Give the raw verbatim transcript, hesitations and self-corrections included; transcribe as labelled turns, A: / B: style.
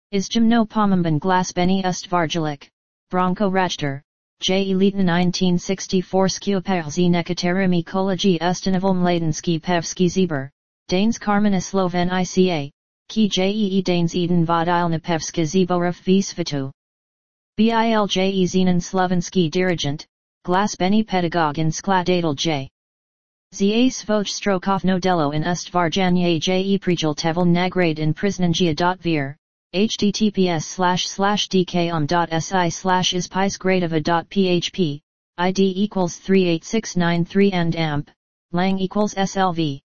A: Is Gymno Pomemben Glas Benny Ustvargelik, Bronco Rajter, J. Elitna nineteen sixty-four Skioperzi Nekaterimi Kologi Ustanovom Ladenski Pevski Zieber, Danes Karmina Sloven Ica, Ki Jee Danes Eden Vodilna Pevska Zborov Visvitu. Bilje Zenon Slovenski Dirigent, Glas Benny Pedagogin Skladadel J. Za Svoj Strokov no Delo in Ustvarjanje je Prijel Tevel Nagrade in Priznanjia.vir, https slash slash dkom.si slash ispicegradova.php, id equals three eight six nine three and amp, lang equals slv.